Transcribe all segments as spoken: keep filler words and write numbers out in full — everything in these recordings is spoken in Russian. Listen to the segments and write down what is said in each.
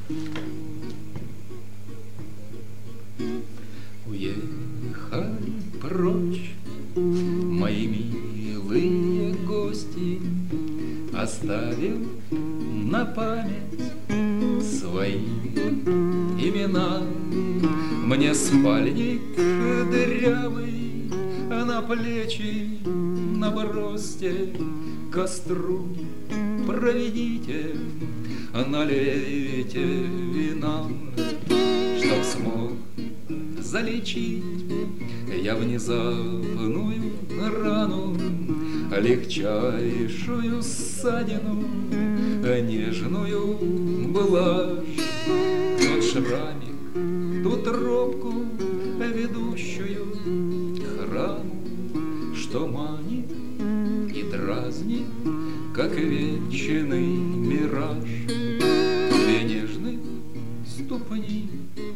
Уехали прочь мои милые гости, оставил на память свои имена. Мне спальник дырявый на плечи набросьте, костру проведите, налейте вина, чтоб смог залечить я внезапную рану, легчайшую ссадину, нежную блажь. Тот шрамик, ту тропку, ведущую к храму, что манит и дразнит, как вечный мираж. Две нежных ступни,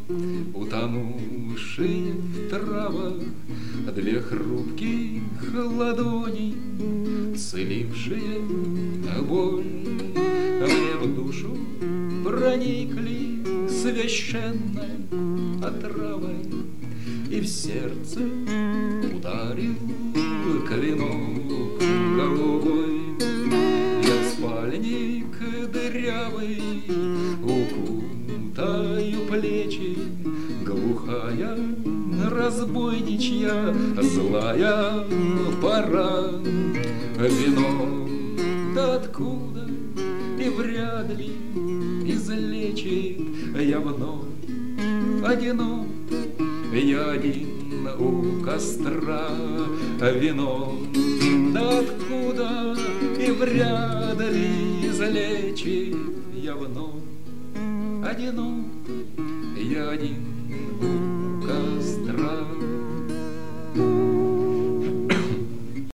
утонувшие в травах, две хрупких ладони, целившие боль. Мне в душу проникли священной отравой, и в сердце ударил клинок голубой. Я в спальник дырявый укутаю плечи, глухая разбойничья злая пора. Вино да откуда и вряд ли излечит. Я вновь одинок, я один у костра. Вино да откуда и вряд ли излечит. Я вновь одинок, я один у